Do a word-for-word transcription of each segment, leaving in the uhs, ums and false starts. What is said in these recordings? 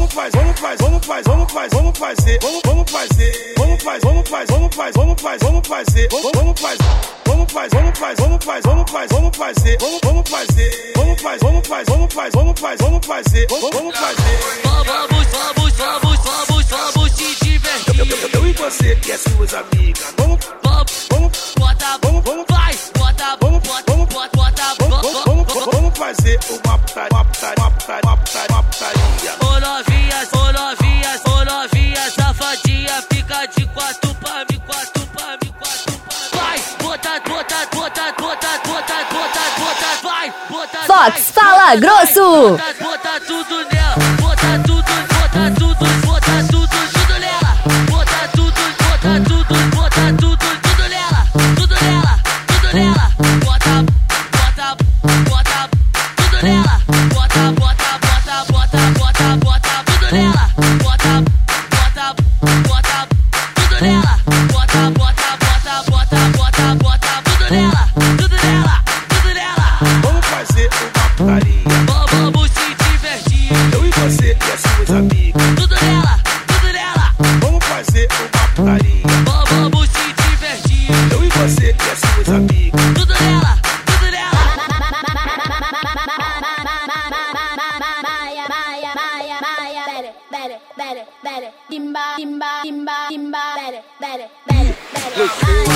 vamos faz, vamos faz, vamos faz, vamos faz, vamos fazer, vamos vamos fazer, vamos faz, vamos faz, vamos faz, vamos faz, vamos fazer, vamos vamos faz, vamos faz, vamos faz, vamos faz, vamos faz, vamos fazer, vamos vamos fazer, vamos faz, vamos faz, vamos faz, vamos faz, vamos fazer, vamos vamos fazer. Vamos, vamos, vamos, vamos, vamos se divertir. Eu, eu, eu e você e as suas amigas. Vamos, Vamos, vamos, bota, vamos, vamos, vai, bota, vamos, bota, vamos, bota, bota, vamos, vamos, vamos, vamos fazer uma putaria, uma putaria, uma putaria, uma putaria, uma putaria. Ô novinhas, ô novinhas, ô novinhas, safadinha, fica de quatro pra mim, quatro pra mim, quatro pra mim. Vai, bota, bota, bota, bota, bota, bota, bota, vai, bota. Fox, fala grosso! Bota, bota tudo nela, bota tudo, bota tudo, bota tudo, tudo nela. Bota tudo, bota tudo, bota tudo, tudo nela, tudo nela, tudo nela. Bota, bota, bota tudo nela. Bota, bota, bota, bota, bota, bota tudo nela. Bota, bota, bota tudo nela. Bota, bota, bota, bota, bota, bota tudo nela, tudo nela, tudo nela. Vamos fazer uma putaria. Vamos se divertir. Eu e você e as suas amigas. Tudo nela, tudo nela. Vamos fazer uma putaria. Vamos se divertir. Eu e você e as suas amigas. Tudo nela, tudo nela. Timba, timba, timba, timba, better, better, better, better.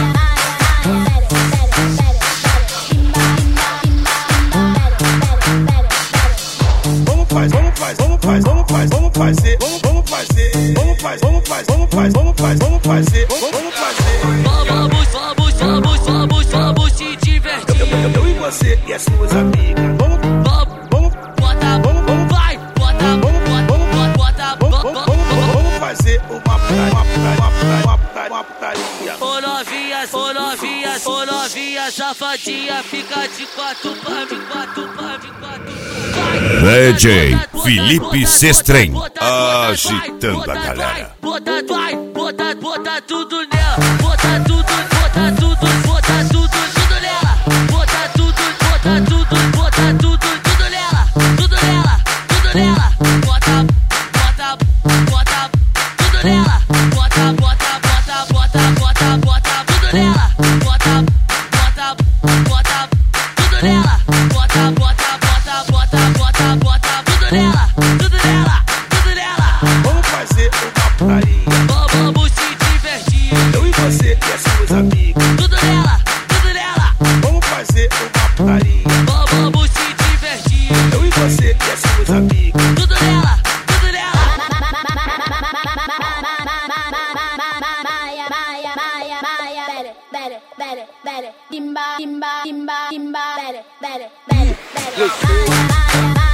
Vamos faz, vamos faz, vamos faz, vamos faz, vamos fazer, vamos vamos fazer, vamos faz, vamos faz, vamos faz, vamos faz, vamos fazer, vamos vamos fazer. Vamos, vamos, vamos, vamos, vamos se divertir. Eu, eu, eu e você e as suas amigas. Vamos, Vamos, vamos, bota, vamos, vamos, vai, bota, vamos, bota, vamos, bota, vamos, bota, vamos, vamos, vamos fazer uma putaria, uma putaria, uma putaria, uma putaria, uma putaria. Ô novinhas, ô novinhas, ô novinhas, safadinha, fica de quatro pra mim, quatro pra mim, quatro pra mim. D J Felipe Sestrem, agitando a galera. Bota, vai, bota, bota tudo nela. Bota tudo, bota tudo, bota tudo, tudo nela. Bota tudo, bota tudo, bota tudo, tudo nela. Tudo nela, tudo nela. Bota, bota, bota tudo nela. Bota, bota, bota, bota, bota, bota tudo nela. Bota, bota, bota tudo nela. Bota, bota, bota, bota, bota, bota tudo nela. Tudo nela, tudo nela. Vamos fazer uma putaria. Vamos se divertir. Eu e você e as suas amigas. Tudo nela, tudo nela. Vamos fazer uma putaria. Vamos se divertir. Eu e você e as suas amigas. Tudo nela, tudo nela. Timba, timba, timba, timba, better, better, better, better.